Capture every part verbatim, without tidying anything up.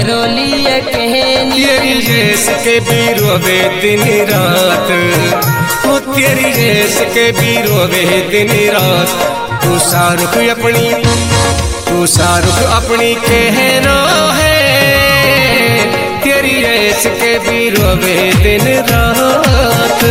रोलिया कहनी तेरी रेस के भी रोवे दिन रात, हो तेरी रेस के भी रोवे दिन रात। तू शाहरुख अपनी तू शाहरुख अपनी कहना है, तेरी रेस के भी रोवे दिन रात।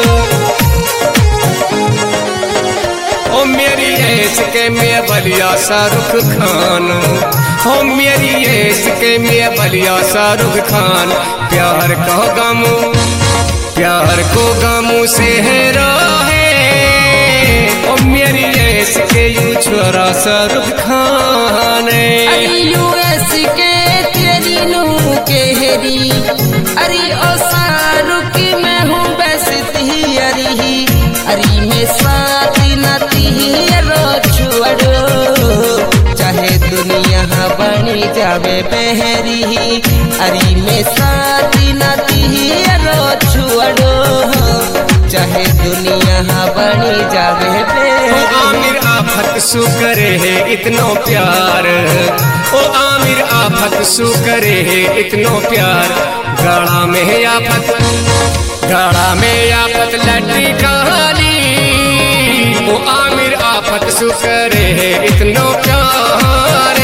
ओ मेरी रेस के मैं बलिया शाहरुख खान, हो मेरी रेस के मैं बलिया शाहरुख खान। प्यार का गम प्यार को गमों से है, ओ मेरी रेस के यू छोरा शाहरुख खान। यूएस के तेरी नू केहरी, अरे ओ शाहरुख मैं हूँ बेसती अरी, अरे मैं साथी नाती रो छुअड़ो, चाहे दुनिया बनी जावे बहरी, अरे मैं साथी नाती रो छुअड़ो, चाहे दुनिया बनी जावे बहरी। आमिर आफत सु करे है इतनो प्यार, ओ आमिर आफत सु करे है इतनो प्यार। गाड़ा में आफत गाड़ा में आफत लटी कहानी, ओ आमिर आफत सु करे है इतनो प्यार।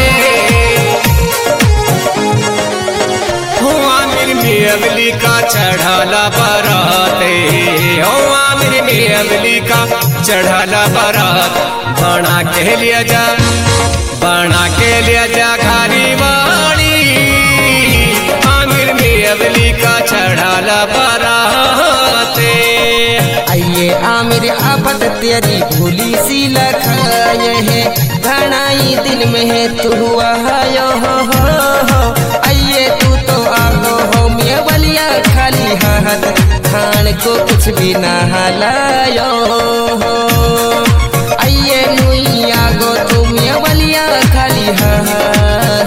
हो आमिर में अगली का चढ़ाला बाराते, हो आमिर में अगली का चढ़ाला बारात। बना के लिया जा बना के लिया जा घारी वाली, आमिर में अगली का चढ़ाला बाराते। आइए आमिर आफत तेरी भूली सी लखाए है, घनाई दिन में है तू आयो हो हो। आइए तू तो आगो हो मैं बलिया खाली हाथ, खान को कुछ भी ना हलायो हो। आइए नुई आगो तू मैं बलिया खाली हाथ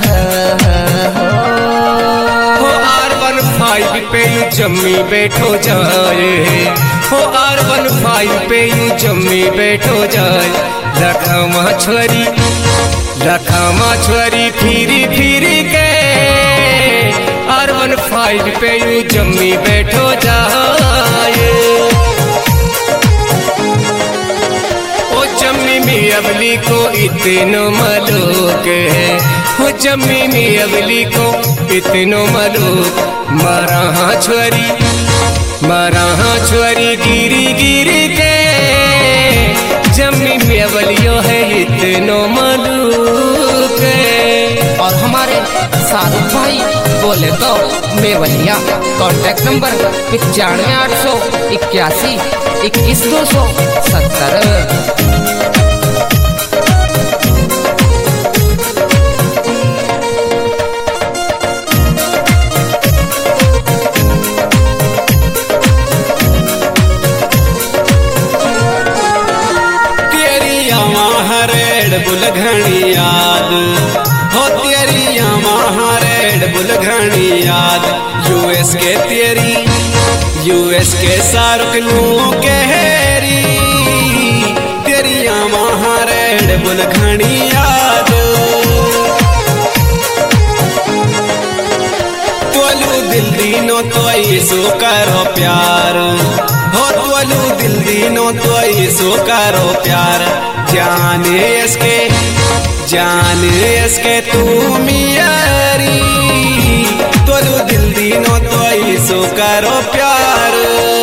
हो। आर वन फाइव पे यू जम्मी बैठो जाए, हो आर वन फाइव पे यू जम्मी बैठो जाए। लखमा छोरी लखमा छोरी फिरी फिरी के, आर वन फाइव पे यू जम्मी बैठो जाए। ओ जम्मी में अबली को इतनो मलोक है, हो जम्मी में अबली को इतनो मलोक। मारा हाँ छोरी मारा हाँ छोरी गिरी गिरी के, जम्मी में अबलियो है इतनो मलोक। और हमारे शाहरुख भाई बोले तो मेवलिया, कॉन्टैक्ट नंबर पचानवे आठ सौ इक्यासी इक्कीस दो सौ सत्तर। बुलघनी याद, हो तेरी महारेड बुलघनी याद। यूएस के तेरी यूएस के शाहरुख नू गहरी, तेरी महारेड बुलघनी याद। तोलू दिल दीनो तो ऐसो करो प्यार, हो तोलू दिल दीनो तो ऐसो करो प्यार। जाने इसके जाने इसके तू मियारी, तोलू दिल दीनो तो ऐसो करो प्यार।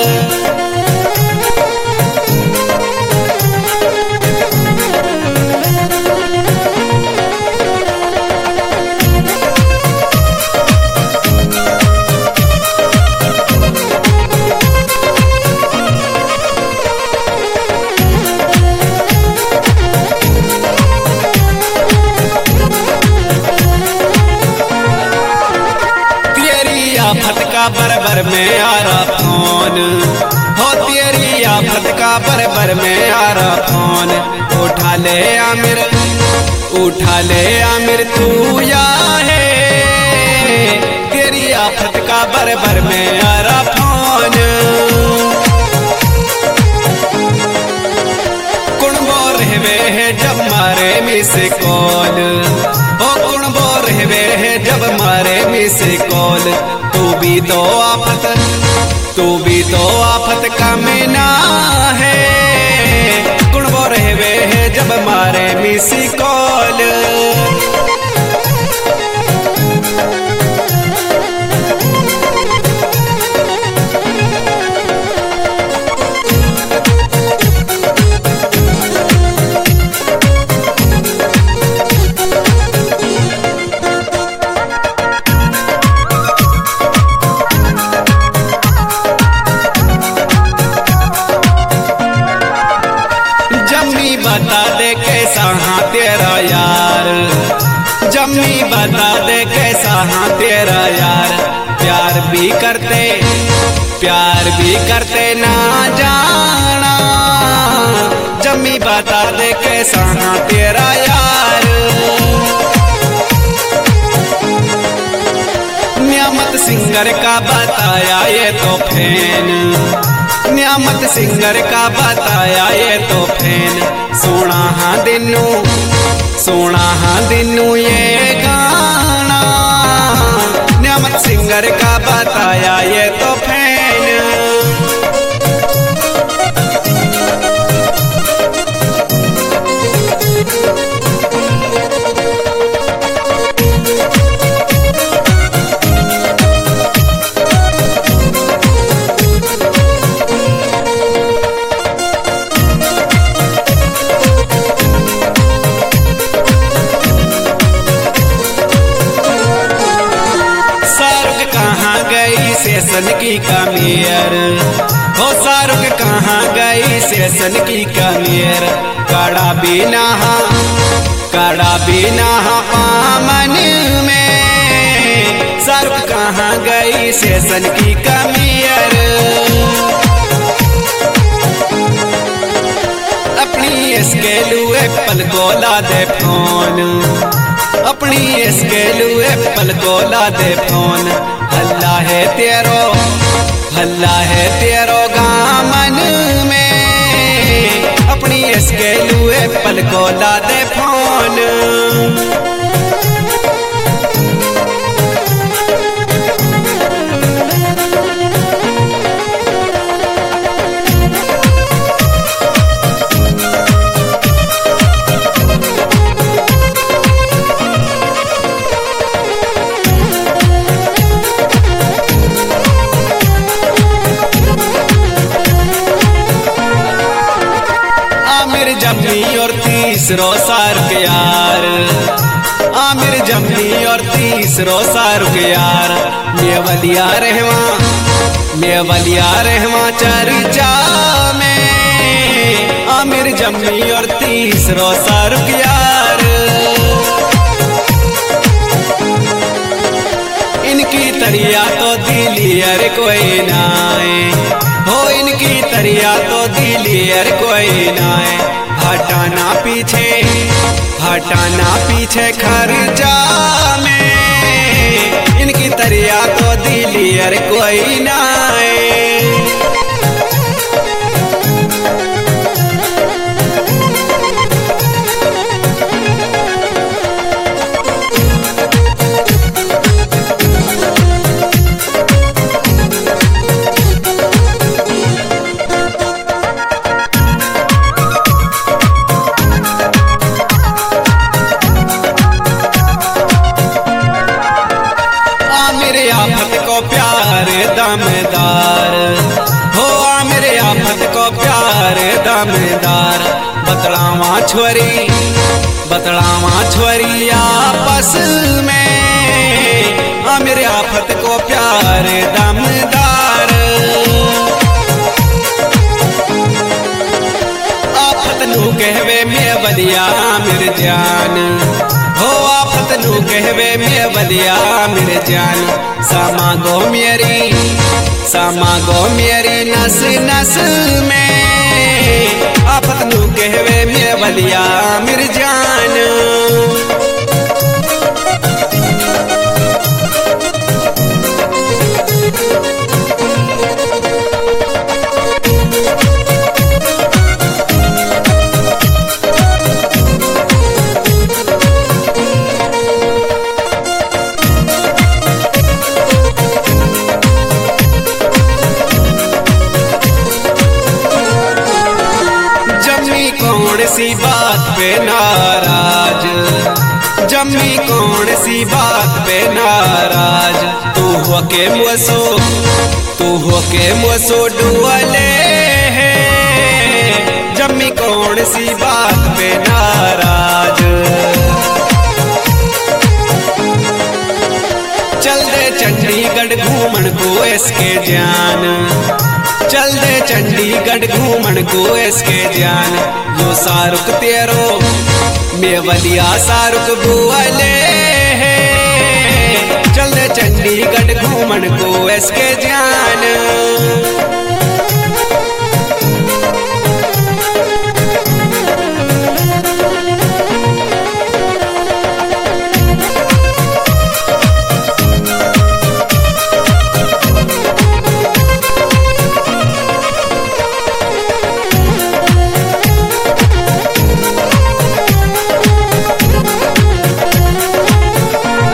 फटका बरबर में आ रहा फोन, हो तेरी आफत का बरबर में आ रहा फोन। उठा ले आमिर उठा ले आमिर तू या है, तेरी आफत का बरबर में आ रहा फोन। कुण बोल रहे है जब मारे मिस कॉल, ओ कुण बोल रहे है जब मारे मिस कॉल। तू भी तो आफत तू भी तो आफत का मेना है, कुणबो रहवे है जब मारे मिस कॉल। बता दे कैसा हाँ तेरा यार, जम्मी बता दे कैसा हाँ तेरा यार। प्यार भी करते प्यार भी करते ना जाना, जम्मी बता दे कैसा हाँ तेरा यार। नियामत सिंगर का बताया ये तो फैन, नियामत सिंगर का बताया ये तो फैन। सोना हाँ दिनू सोना हाँ दिनू ये गाना, नियामत सिंगर का बताया ये तो फैन। सेशन की कमियर हो शाहरुख कहाँ गई सेशन की कमियर। कड़ा बिना कड़ा बिना आमन में, शाहरुख कहाँ गई सेशन की कमियर। अपनी इसके लुए पल को ला दे फोन, अपनी इसके लुए पल को ला दे फोन। हल्ला है तेरो हल्ला है तेरो गामन में, अपनी इसके लुए पल को ला दे फोन। जम्मी और तीसरो शाहरुख यार, आमिर जम्मी और तीसरो शाहरुख यार। मेवलिया रहवा मेवलिया रहवा चर्चा में, आमिर जम्मी और तीसरो शाहरुख यार। इनकी तरिया तो दिलियर कोई नाए हो, इनकी तरिया तो दिलियर कोई नाए। हटाना पीछे हटाना पीछे खर्चा में, इनकी तरिया तो दिलियर कोई नाए। प्यार दमदार हो, मेरे आफत को प्यार दमदार। बतलावा छोरी बतलावा छोरी आपस में, आ मेरे आफत को प्यार दमदार। आफत नू कहवे मैं बलिया मेरे जान हो, आफत नू कहवे मैं बलिया मेरे जान। सामा गो मेरी सामा गो मेरी नस नस में, आफत नू कहवे मैं बलिया मेरे जान। हो के मुसो तू हो के मुसो डुअले है जम्मी कौन सी बात पे नाराज चल दे चंडीगढ़ घूमन को इसके जान चल दे चंडीगढ़ घूमन को इसके जान यो शाहरुख तेरो मेवलिया शाहरुख बुआले चल दे चंडीगढ़ घूमन को इसके जान